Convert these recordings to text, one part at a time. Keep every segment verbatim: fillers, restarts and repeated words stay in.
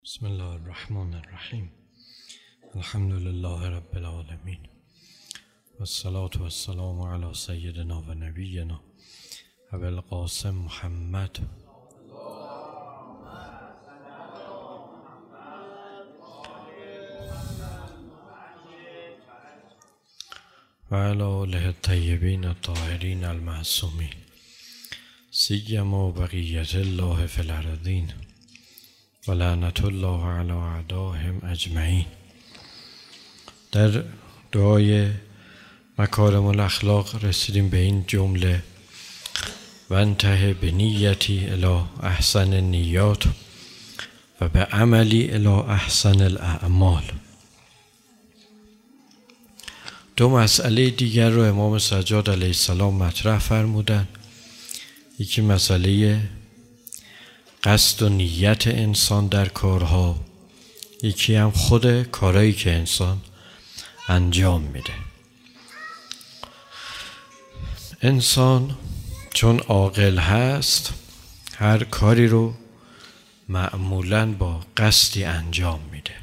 بسم الله الرحمن الرحیم. الحمد لله رب العالمین و الصلاة و السلام علی سیدنا و نبینا ابی القاسم محمد و علی آله الطیبین الطاهرین المعصومین سیما بقیة الله فی الارضین و لعنت الله علی اعدائهم اجمعین. در دعای مکارم الاخلاق رسیدیم به این جمله: و انتهی به نیتی الی احسن النیات و به عملی الی احسن الاعمال. دو مسئله دیگر رو امام سجاد علیه السلام مطرح فرمودن. یکی مسئله قصد و نیت انسان در کارها، یکی هم خود کارهایی که انسان انجام میده. انسان چون عاقل هست هر کاری رو معمولاً با قصدی انجام میده.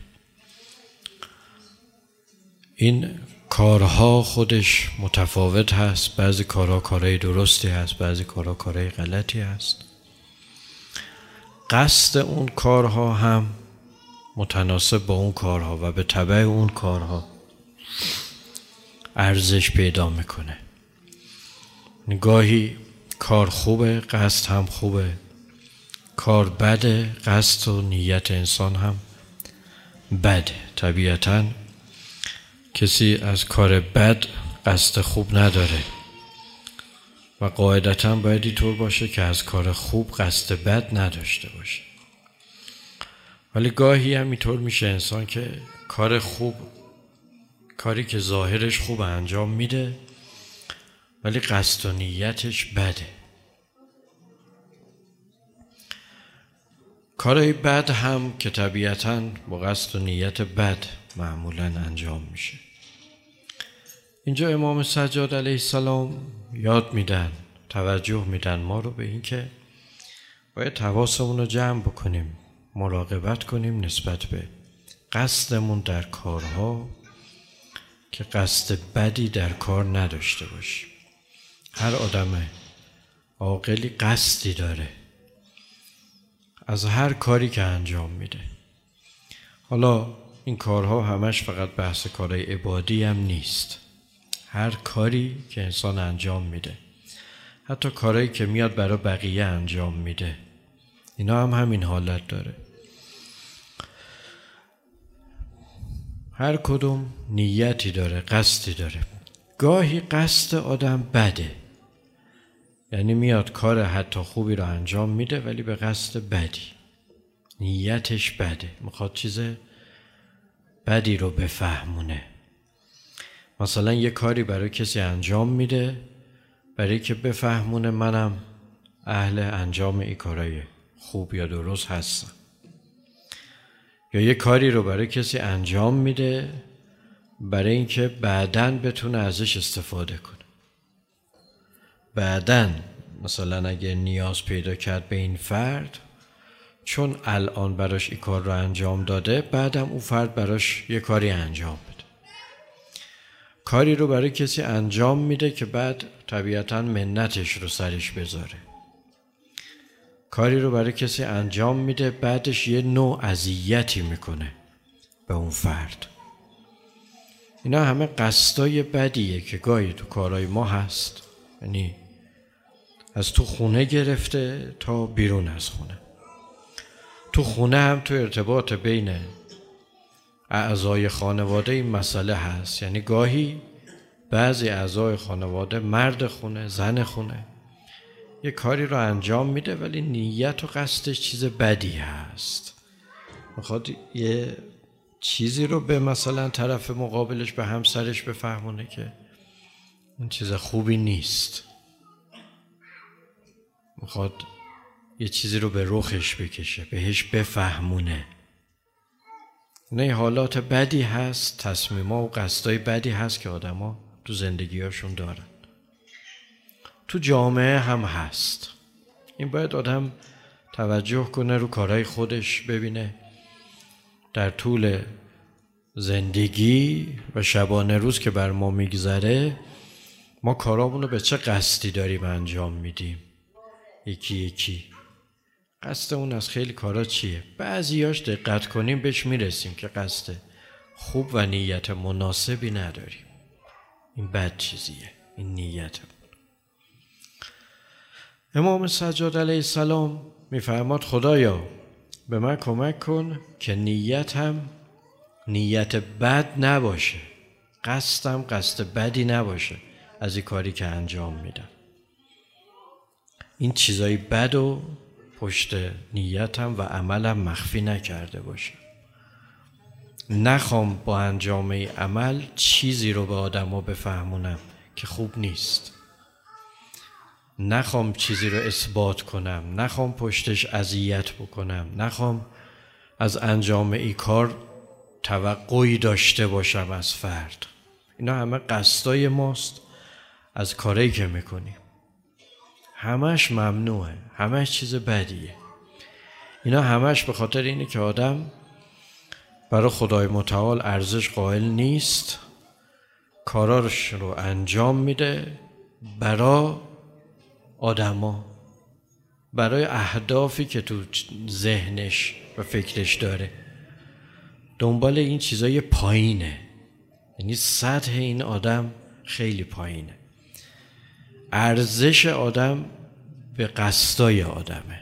این کارها خودش متفاوت هست، بعضی کارها کارهای درستی هست، بعضی کارها کارهای غلطی هست. قصد اون کارها هم متناسب با اون کارها و به تبع اون کارها ارزش پیدا میکنه. گاهی کار خوبه، قصد هم خوبه. کار بده، قصد و نیت انسان هم بده. طبیعتاً کسی از کار بد قصد خوب نداره و قاعدتاً باید اینطور باشه که از کار خوب قصد بد نداشته باشه. ولی گاهی هم اینطور میشه انسان که کار خوب، کاری که ظاهرش خوب انجام میده ولی قصد و نیتش بده. کارهای بد هم که طبیعتاً با قصد و نیت بد معمولاً انجام میشه. اینجا امام سجاد علیه السلام یاد میدن، توجه میدن ما رو به این که باید حواسمون رو جمع بکنیم، مراقبت کنیم نسبت به قصدمون در کارها که قصد بدی در کار نداشته باشیم. هر آدم عاقلی قصدی داره از هر کاری که انجام میده. حالا این کارها همش فقط بحث کارهای عبادی هم نیست. هر کاری که انسان انجام میده، حتی کارهایی که میاد برای بقیه انجام میده، اینا هم همین حالت داره. هر کدوم نیتی داره، قصدی داره. گاهی قصد آدم بده، یعنی میاد کار حتی خوبی رو انجام میده ولی به قصد بدی، نیتش بده، میخواد چیز بدی رو بفهمونه. مثلا یه کاری برای کسی انجام میده برای که بفهمونه منم اهل انجام این کارای خوب یا درست هستم. یا یه کاری رو برای کسی انجام میده برای اینکه بعداً بتونه ازش استفاده کنه. بعداً مثلا اگه نیاز پیدا کرد به این فرد، چون الان براش این کار رو انجام داده، بعدم اون فرد براش یه کاری انجام بده. کاری رو برای کسی انجام میده که بعد طبیعتاً منتش رو سرش بذاره. کاری رو برای کسی انجام میده بعدش یه نوع اذیتی میکنه به اون فرد. اینا همه قصدای بدیه که گاهی تو کارهای ما هست، یعنی از تو خونه گرفته تا بیرون از خونه. تو خونه هم تو ارتباط بین اعضای خانواده این مسئله هست. یعنی گاهی بعضی اعضای خانواده، مرد خونه، زن خونه، یه کاری رو انجام میده ولی نیت و قصدش چیز بدی هست. میخواد یه چیزی رو به مثلا طرف مقابلش، به همسرش بفهمونه که اون چیز خوبی نیست. میخواد یه چیزی رو به رخش بکشه، بهش بفهمونه. نه حالات بدی هست، تصمیم‌ها و قصدای بدی هست که آدم‌ها تو زندگی‌هاشون دارن. تو جامعه هم هست. این باید آدم توجه کنه رو کارهای خودش، ببینه در طول زندگی و شبانه روز که بر ما میگذره ما کارامون رو به چه قصدی داریم انجام میدیم؟ یکی یکی قصد اون از خیلی کارا چیه؟ بعضیاش دقت کنیم بهش میرسیم که قصد خوب و نیت مناسبی نداریم. این بد چیزیه، این نیت. امام سجاد علیه السلام میفرماد خدایا به من کمک کن که نیتم نیت بد نباشه، قصدم قصد بدی نباشه از این کاری که انجام میدم. این چیزای بد و پشت نیتم و عملم مخفی نکرده باشه. نخوام با انجام این عمل چیزی رو به آدم ها بفهمونم که خوب نیست. نخوام چیزی رو اثبات کنم، نخوام پشتش اذیت بکنم، نخوام از انجام این کار توقعی داشته باشم از فرد. اینا همه قصدای ماست از کاری که میکنیم. همش ممنوعه، همش چیز بدیه. اینا همش به خاطر اینه که آدم برای خدای متعال ارزش قائل نیست، کاراش رو انجام میده برای آدما، برای اهدافی که تو ذهنش و فکرش داره. دنبال این چیزای پایینه، یعنی سطح این آدم خیلی پایینه. ارزش آدم به قصدای آدمه.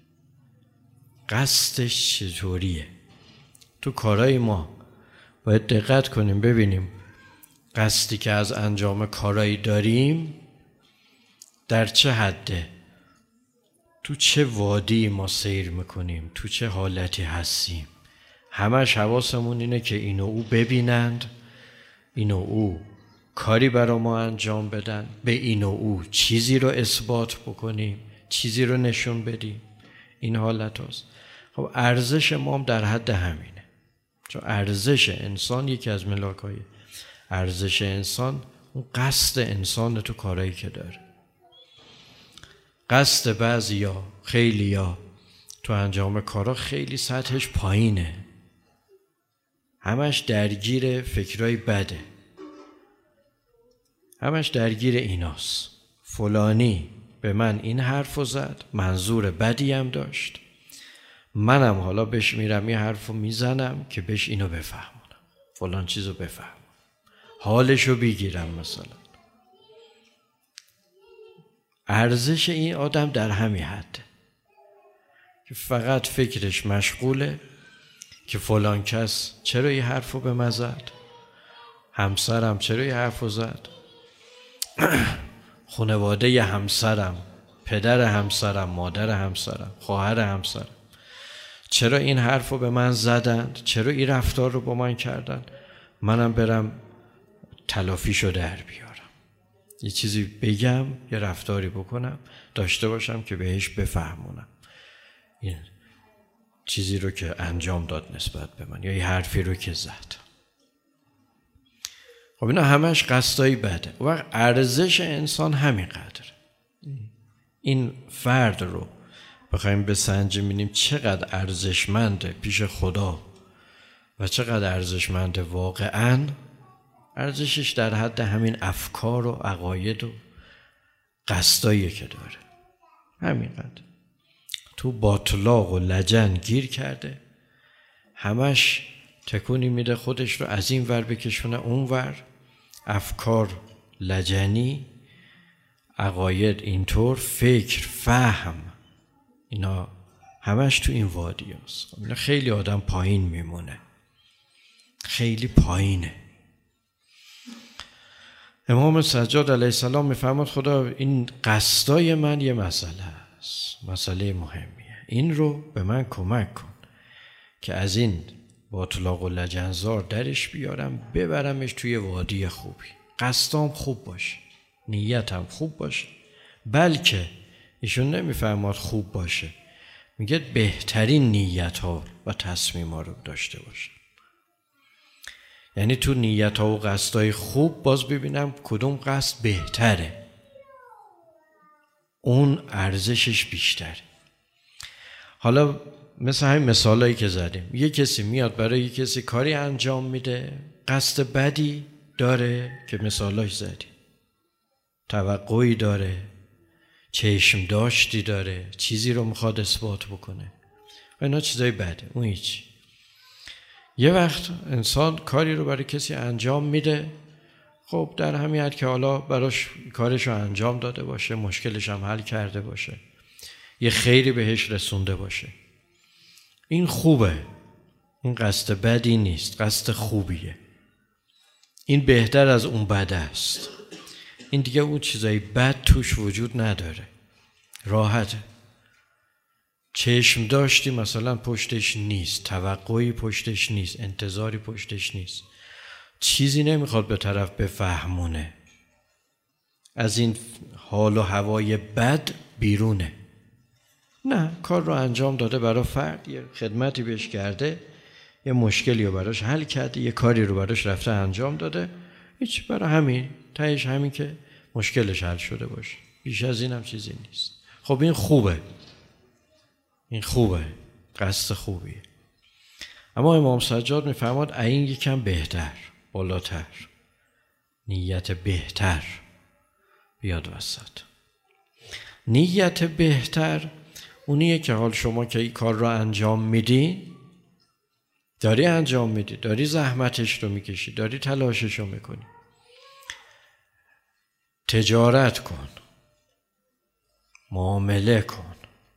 قصدش چطوریه؟ تو کارهای ما باید دقت کنیم ببینیم قصدی که از انجام کارایی داریم در چه حده، تو چه وادی ما سیر میکنیم، تو چه حالتی هستیم. همش حواسمون اینه که اینو او ببینند، اینو او کاری برای ما انجام بدن، به اینو او چیزی رو اثبات بکنیم، چیزی رو نشون بدیم. این حالت هست. خب ارزش ما هم در حد همینه. چون ارزش انسان یکی از ملاک‌های ارزش انسان اون قصد انسان تو کارایی که داره. قصد بعضیا خیلیا تو انجام کارا خیلی سطحش پایینه، همش درگیر فکرای بده، همش درگیر ایناست. فلانی به من این حرفو زد، منظور بدی هم داشت، منم حالا بهش میرم این حرفو میزنم که بهش اینو بفهمونم، فلان چیزو بفهمونم، حالشو بگیرم. مثلا ارزش این آدم در همین حده که فقط فکرش مشغوله که فلان کس چرا این حرفو به من زد، همسرم چرا این حرفو زد، خانواده ی همسرم، پدر همسرم، مادر همسرم، خواهر همسرم چرا این حرفو به من زدند، چرا این رفتار رو با من کردن، منم برم تلافیشو در بیارم، یه چیزی بگم، یه رفتاری بکنم، داشته باشم که بهش بفهمونم این چیزی رو که انجام داد نسبت به من یا یه حرفی رو که زد. خب اینا همش قصدایی بده. و ارزش انسان همین قدره. این فرد رو بخوایم بسنجیم ببینیم چقدر ارزشمنده پیش خدا و چقدر ارزشمنده واقعاً، ارزشش در حد همین افکار و عقاید و قصدایی که داره. همینقدر. تو باطلاق و لجن گیر کرده، همش تکونی میده خودش رو از این ور بکشونه اون ور، افکار لجنی، عقاید اینطور، فکر، فهم، اینا همش تو این وادی هست. اینا خیلی آدم پایین میمونه، خیلی پایینه. امام سجاد علیه السلام میفرماد خدا این قصدای من یه مسئله است، مسئله مهمیه، این رو به من کمک کن که از این باطلاق و لجنزار درش بیارم، ببرمش توی وادی خوبی، قصدام خوب باشه، نیتم خوب باشه. بلکه ایشون نمیفرماد خوب باشه، میگه بهترین نیت ها و تصمیم ها رو داشته باشه. یعنی تو نیت ها و قصدای خوب باز ببینم کدوم قصد بهتره، اون ارزشش بیشتره. حالا مثل همین مثالایی که زدیم، یه کسی میاد برای یه کسی کاری انجام میده، قصد بدی داره که مثالاش زدیم، توقعی داره، چشم داشتی داره، چیزی رو میخواد اثبات بکنه، اینا چیزای بده، اون هیچ. یه وقت انسان کاری رو برای کسی انجام میده، خب در همین حد که حالا براش کارش رو انجام داده باشه، مشکلش هم حل کرده باشه، یه خیری بهش رسونده باشه، این خوبه، این قصد بدی نیست، قصد خوبیه، این بهتر از اون بد است، این دیگه اون چیزای بد توش وجود نداره، راحته. چشم داشتی مثلا پشتش نیست، توقعی پشتش نیست، انتظاری پشتش نیست، چیزی نمیخواد به طرف بفهمونه، از این حال و هوای بد بیرونه، نه، کار رو انجام داده برای فرد، یه خدمتی بهش کرده، یه مشکلی رو براش حل کرده، یه کاری رو براش رفته انجام داده، هیچ، برای همین، تهش همین که مشکلش حل شده باشه، بیش از این هم چیزی نیست. خب این خوبه، این خوبه، قصد خوبیه. اما امام سجاد میفرماد این یکم بهتر، بالاتر، نیت بهتر بیاد وسط. نیت بهتر اونیه که حال شما که این کار رو انجام میدی، داری انجام میدی، داری زحمتش رو میکشی، داری تلاشش رو میکنی، تجارت کن، معامله کن،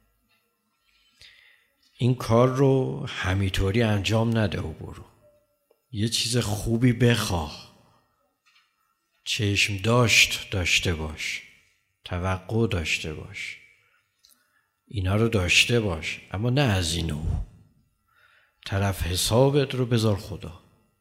این کار رو همینطوری انجام نده و برو، یه چیز خوبی بخواه، چشم داشت داشته باش، توقع داشته باش، اینا رو داشته باش، اما نه از اینو. طرف حسابت رو بذار خدا،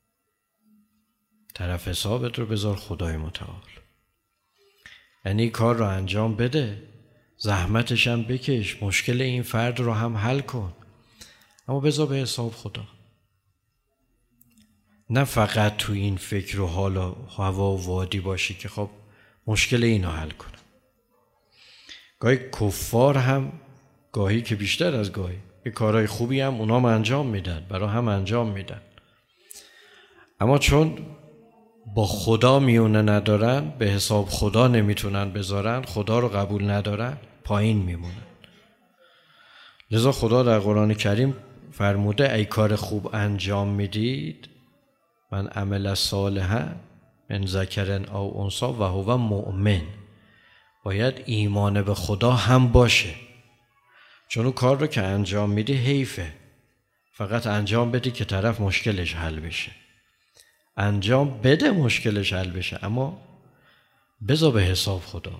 طرف حسابت رو بذار خدای متعال، یعنی کار رو انجام بده، زحمتش هم بکش، مشکل این فرد رو هم حل کن، اما بذار به حساب خدا، نه فقط تو این فکر و حال و هوا و وادی باشی که خب مشکل اینو حل کنم. گاهی کفار هم، گاهی که بیشتر از گاهی، یه کارهای خوبی هم اونام انجام میدن، برای هم انجام میدن، اما چون با خدا میونه ندارن، به حساب خدا نمیتونن بذارن، خدا رو قبول ندارن، پایین میمونن. لذا خدا در قرآن کریم فرموده ای کار خوب انجام میدید، من عمل صالحا من ذکر او انثی و هو مؤمن، باید ایمان به خدا هم باشه، چون اون کار رو که انجام میدی حیفه، فقط انجام بدی که طرف مشکلش حل بشه، انجام بده مشکلش حل بشه، اما بذار به حساب خدا.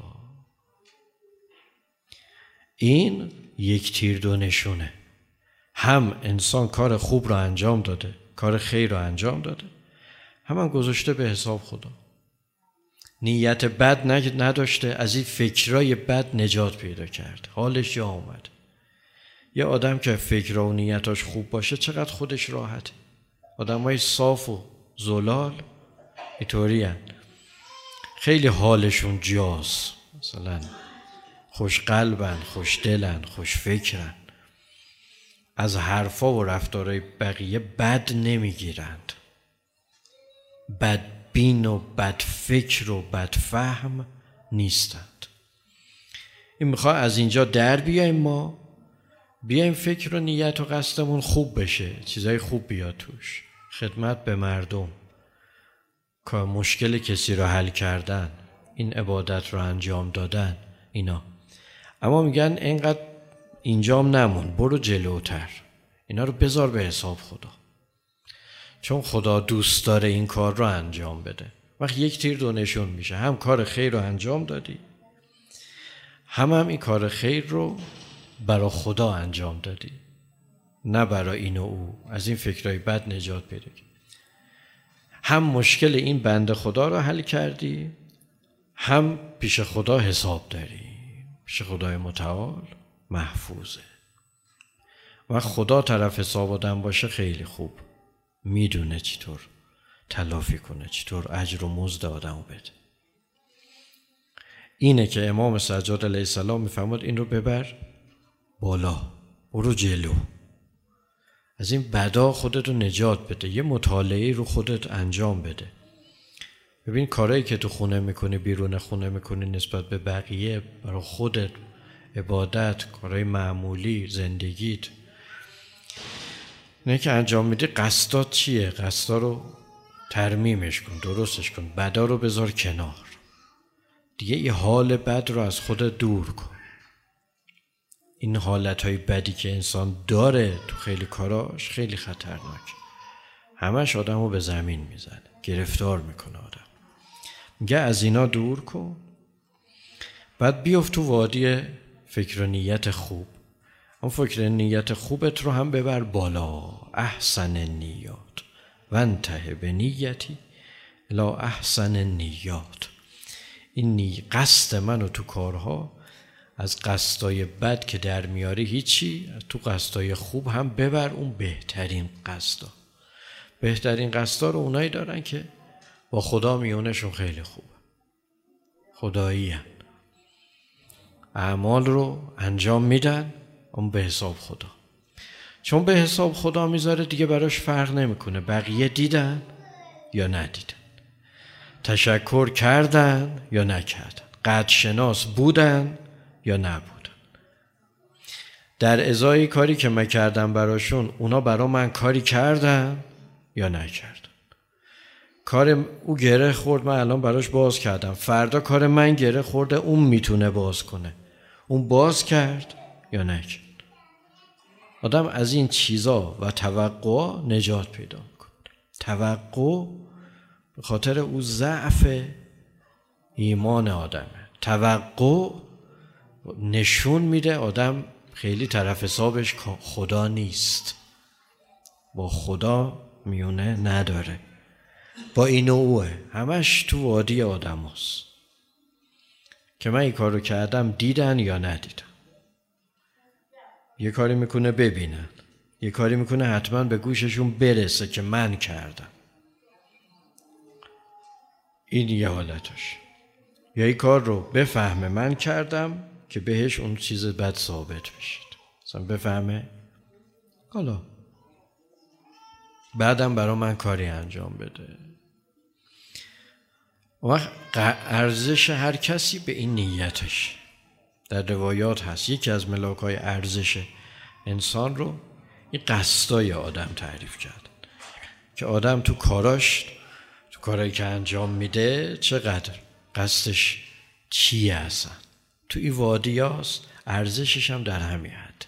این یک تیر دو نشونه، هم انسان کار خوب رو انجام داده، کار خیر رو انجام داده، هم هم گذاشته به حساب خدا، نیت بد نداشته، از این فکرای بد نجات پیدا کرد، حالش جا اومد. یه آدم که فکر و نیتاش خوب باشه چقدر خودش راحته. آدمای صاف و زلال اینطوری هن. خیلی حالشون جاست، مثلا خوش قلبن، خوش دلن، خوش فکرن، از حرفا و رفتارهای بقیه بد نمیگیرند، بدبین و بدفکر و بدفهم نیستند. این میخواد از اینجا در بیایم، ما بیایم فکر و نیت و قصدمون خوب بشه، چیزای خوب بیاد توش، خدمت به مردم، که مشکل کسی رو حل کردن، این عبادت رو انجام دادن، اینا. اما میگن اینقدر اینجام نمون، برو جلوتر، اینا رو بذار به حساب خدا، چون خدا دوست داره این کار رو انجام بده. وقت یک تیر دو نشون میشه، هم کار خیر رو انجام دادی، هم هم این کار خیر رو برای خدا انجام دادی، نه برای این و او، از این فکرهای بد نجات پیدا کردی، هم مشکل این بنده خدا رو حل کردی، هم پیش خدا حساب داری، پیش خدای متعال محفوظه. و خدا طرف حساب آدم باشه خیلی خوب، میدونه چطور تلافی کنه، چطور اجر و مزد آدمو بده. اینه که امام سجاد علیه السلام میفرماد این رو ببر بالا، برو جلو، از این بدا خودت رو نجات بده. یه مطالعه رو خودت انجام بده. ببین کارهایی که تو خونه میکنی، بیرون خونه میکنی نسبت به بقیه، برای خودت، عبادت، کارهای معمولی، زندگیت، نه که انجام میدی، قصدات چیه؟ قصدا رو ترمیمش کن، درستش کن، بدا رو بذار کنار. دیگه این حال بد رو از خودت دور کن. این حالتهای بدی که انسان داره تو خیلی کاراش خیلی خطرناک، همش آدم رو به زمین میزنه، گرفتار میکنه آدم. میگه از اینا دور کن، بعد بیفت تو وادی فکر و نیت خوب. اون فکر نیت خوبت رو هم ببر بالا. احسن نیات و انتهی به نیتی لا احسن نیات. این نی قصد منو تو کارها از قصدای بد که در میاری هیچی، تو قصدای خوب هم ببر اون بهترین قصدا. بهترین قصدا رو اونایی دارن که با خدا میونشون خیلی خوبه، خدایی هن. اعمال رو انجام میدن اون به حساب خدا. چون به حساب خدا میذاره دیگه براش فرق نمیکنه بقیه دیدن یا ندیدن، تشکر کردن یا نکردن، قدر شناس بودن یا نبودن. در ازای کاری که من کردم براشون، اونا برا من کاری کردن یا نکردن. کار او گره خورد، من الان براش باز کردم، فردا کار من گره خورده، اون میتونه باز کنه، اون باز کرد یا نکرد. آدم از این چیزا و توقع نجات پیدا میکنه. توقع به خاطر او ضعف ایمان آدمه. توقع نشون میده آدم خیلی طرف حسابش خدا نیست، با خدا میونه نداره، با این و اوه، همش تو وادی آدم هست که من این کار رو کردم دیدن یا ندیدن. یه کاری میکنه ببینن، یه کاری میکنه حتما به گوششون برسه که من کردم. این یه حالتش. یا این کار رو بفهمه من کردم که بهش اون چیز بد ثابت بشید، مثلا بفهمه حالا بعدم برا من کاری انجام بده. وقت ارزش هر کسی به این نیتش. در روایات هست یکی از ملاک‌های ارزش انسان رو این قصدای آدم تعریف کرد، که آدم تو کاراش، تو کارایی که انجام میده چقدر قصدش چیه اصلا. تو این وادی هست ارزشش هم در همین حد.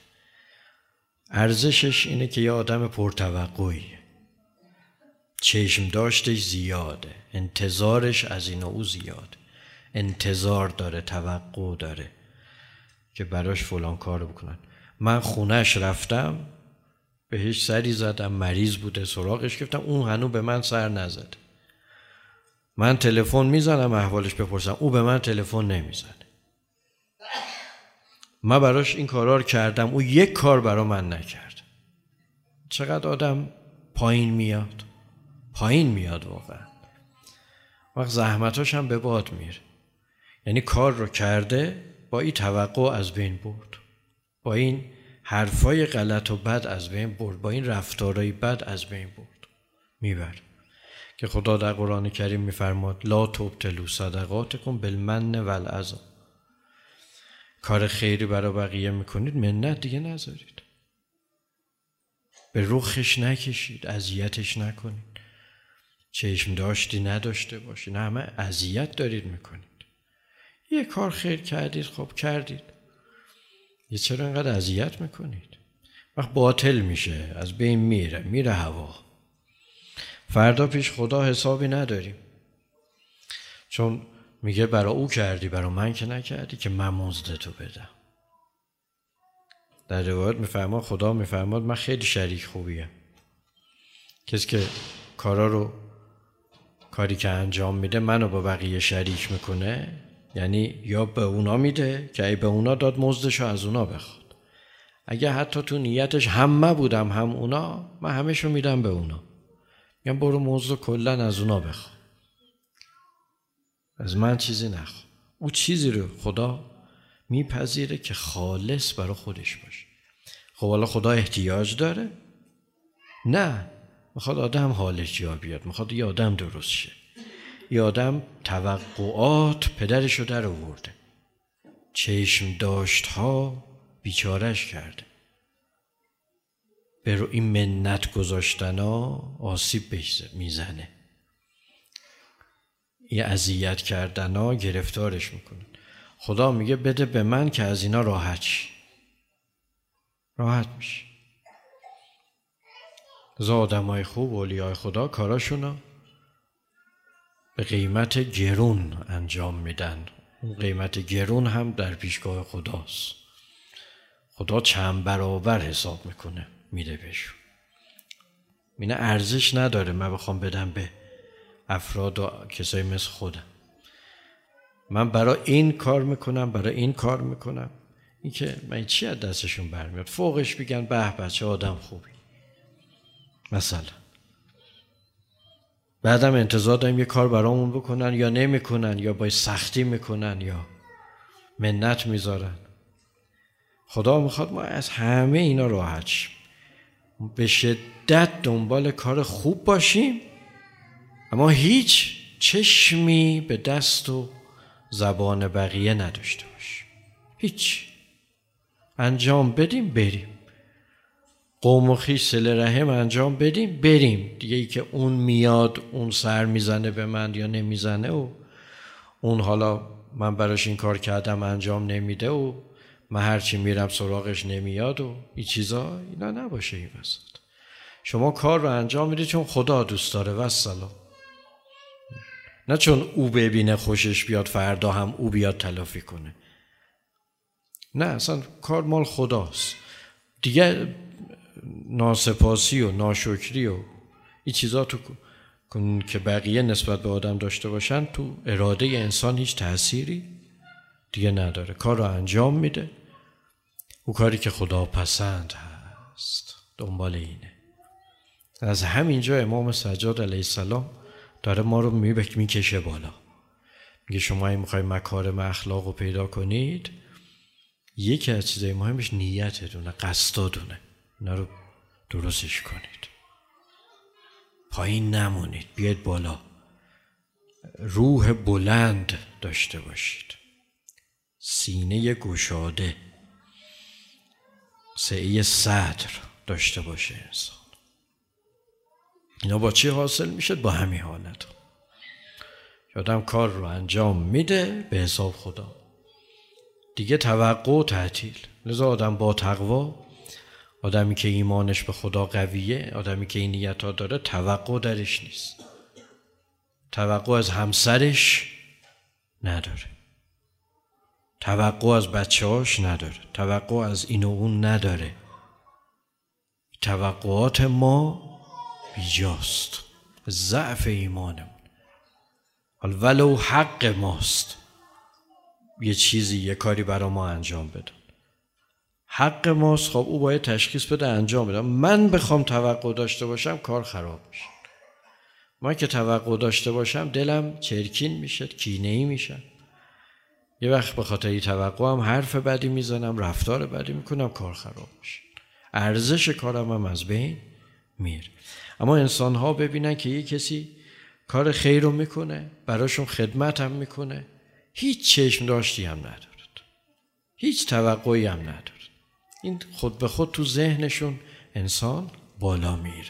ارزشش اینه که یه آدم پرتوقعیه، چشم داشتش زیاده، انتظارش از این و او زیاده، انتظار داره، توقع داره که براش فلان کارو بکنن. من خونهش رفتم، بهش سری زدم، مریض بوده، سراغش گفتم، اون هنو به من سر نزده. من تلفن میزنم احوالش بپرسم، او به من تلفن نمیزنه. من براش این کارا رو کردم، او یک کار برا من نکرد. چقدر آدم پایین میاد، پایین میاد واقعا. وقت زحمتاش هم به باد میره. یعنی کار رو کرده، با این توقع از بین برد، با این حرفای غلط و بد از بین برد، با این رفتارای بد از بین برد، میبر. که خدا در قرآن کریم میفرماد لا تبطلوا صدقاتکم بالمن والعذا. کار خیری برای بقیه میکنید، منت دیگه نذارید، به رخش نکشید، اذیتش نکنید، چشم داشتی نداشته باشید، نه همه اذیت دارید میکنید. یه کار خیر کردید، خب کردید، یه چرا اینقدر اذیت میکنید؟ وقت باطل میشه، از بین میره، میره هوا. فردا پیش خدا حسابی نداریم، چون میگه برا او کردی، برا من که نکردی که من مزدتو بدم. در روایت میفرماد، خدا میفرماد من خیلی شریک خوبیم. کسی که کارا رو، کاری که انجام میده منو با بقیه شریک میکنه، یعنی یا به اونا میده که ای به اونا داد مزدشو از اونا بخواد. اگه حتی تو نیتش هم من بودم هم اونا، من همشو میدم به اونا، میگم برو مزدو کلن از اونا بخواد، از من چیزی نخواه. او چیزی رو خدا میپذیره که خالص برای خودش باشه. خب حالا خدا احتیاج داره؟ نه، میخواد آدم حالش جا بیاد، میخواد یه آدم درست شه. یه آدم توقعات پدرشو در آورده، چشم داشت ها بیچارش کرده، به رو این منت گذاشتن ها آسیب میزنه، یه اذیت کردن ها گرفتارش میکنه. خدا میگه بده به من که از اینا راحت شی، راحت میشه. از آدمای خوب اولیای خدا کاراشونو به قیمت گرون انجام میدن. اون قیمت گرون هم در پیشگاه خداست. خدا چند برابر حساب میکنه میده بهشون. اینه ارزش نداره من بخوام بدم به افراد و کسایی مثل خودم. من برای این کار میکنم، برای این کار میکنم، این که من چی از دستشون برمیاد؟ فوقش بگن به بچه آدم خوبی مثلا، بعدم انتظار داریم یه کار برامون بکنن یا نمیکنن، یا باید سختی میکنن یا منت میذارن. خدا میخواد ما از همه اینا راحت شیم، به شدت دنبال کار خوب باشیم، اما هیچ چشمی به دست و زبان بقیه نداشته باشیم. هیچ انجام بدیم بریم، قوم و خویش صله رحم انجام بدیم بریم دیگه. ای که اون میاد اون سر میزنه به من یا نمیزنه و اون حالا من براش این کار کردم انجام نمیده و من هرچی میرم سراغش نمیاد و این چیزا، اینا نباشه. این وسط شما کار رو انجام میدید چون خدا دوست داره و السلام، نه چون او ببینه خوشش بیاد فردا هم او بیاد تلافی کنه. نه، اصلا کار مال خداست دیگه. ناسپاسی و ناشکری و این چیزا تو که بقیه نسبت به آدم داشته باشن تو اراده انسان هیچ تأثیری دیگه نداره. کار رو انجام میده، او کاری که خدا پسند هست، دنبال اینه. از همینجا امام سجاد علیه السلام داره ما رو میکشه بالا. میگه شما این میخوای مکارم اخلاق رو پیدا کنید، یکی از چیزای مهمش نیتتونه، قصدتونه. اینا رو درستش کنید، پایین نمونید، بیاید بالا. روح بلند داشته باشید، سینه گشاده، سعی صدر داشته باشه انسان. اینا با چی حاصل میشه؟ با همین حالت. آدم کار رو انجام میده به حساب خدا، دیگه توقع و تعطیل. لذا آدم با تقوا، آدمی که ایمانش به خدا قویه، آدمی که این نیت ها داره، توقع درش نیست. توقع از همسرش نداره، توقع از بچه هاش نداره، توقع از این و اون نداره. توقعات ما بیجاست، ضعف ایمانمون. حالا ولو حق ماست یه چیزی یه کاری برای ما انجام بده، حق ماست، خب او باید تشخیص بده انجام بده. من بخوام توقع داشته باشم کار خراب میشه. من که توقع داشته باشم دلم چرکین میشه، کینه‌ای میشم، یه وقت به خاطر این توقع هم حرف بدی میزنم، رفتار بدی میکنم، کار خراب میشه، ارزش کارم هم از بین میره. اما انسان ها ببینن که یه کسی کار خیر رو میکنه، براشون خدمت هم میکنه، هیچ چشم داشتی هم ندارد، هیچ توقعی هم ندارد، این خود به خود تو ذهنشون انسان بالا میره.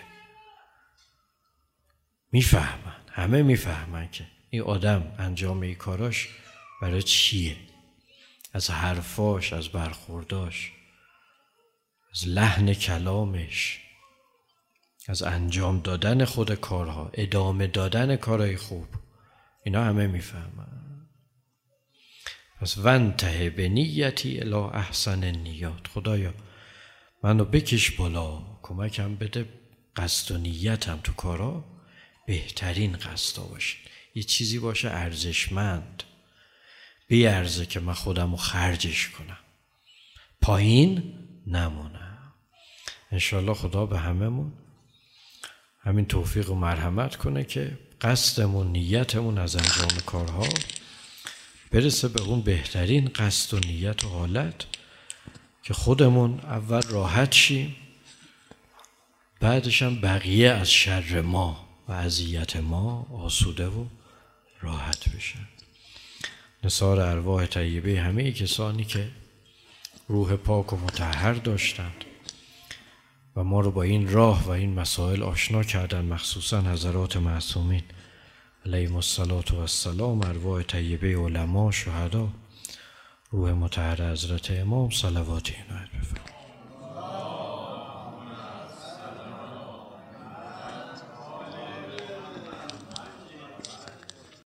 میفهمن، همه میفهمن که این آدم انجام این کاراش برای چیه، از حرفاش، از برخورداش، از لحن کلامش، از انجام دادن خود کارها، ادامه دادن کارهای خوب، اینا همه میفهمن. پس وانتهی به نیتی الی احسن نیات. خدایا منو بکش بالا، کمکم بده قصد و نیتم تو کارا بهترین قصدا باشه، یه چیزی باشه ارزشمند، بیارزه که من خودم رو خرجش کنم، پایین نمونم. انشالله خدا به هممون همین توفیق و مرحمت کنه که قصدمون، نیتمون از انجام کارها برسه به اون بهترین قصد و نیت و حالت که خودمون اول راحت شیم، بعدش هم بقیه از شر ما و اذیت ما آسوده و راحت بشن. نثار ارواح طیبه همه کسانی که روح پاک و مطهر داشتند و ما رو با این راه و این مسائل آشنا کردن، مخصوصا حضرات معصومین علیهم الصلاة و السلام، ارواح طیبه علما، شهدا، روح مطهر حضرت امام، صلوات اینایت.